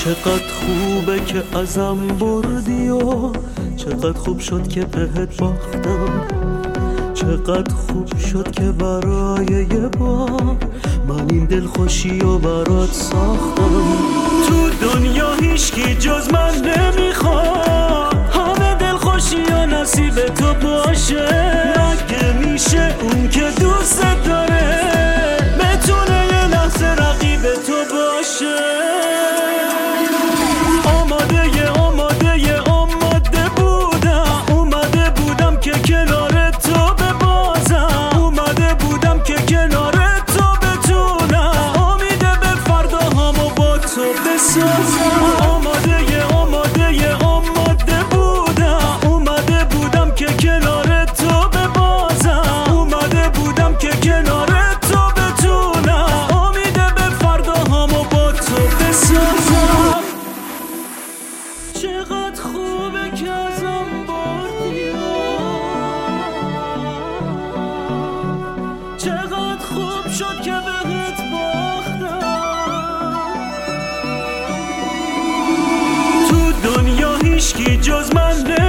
چقدر خوبه که ازم بردی و چقدر خوب شد که بهت باختم. چقدر خوب شد که برای یه بار من این دلخوشی رو برات ساختم. تو دنیا هیچکی جز من نمیخواد همه دلخوشی و نصیب تو باشه. مگه میشه اون که دوست داره بتونه یه لحظه رقیب تو باشه؟ اومده بودم که کنار تو ببازم. اومده بودم که کنار تو بتونم امیده به فرداهامو با تو بسازم. چقدر خوبه که ازم بردی، چقدر خوب شد که بهت باختم. هیچکی جز من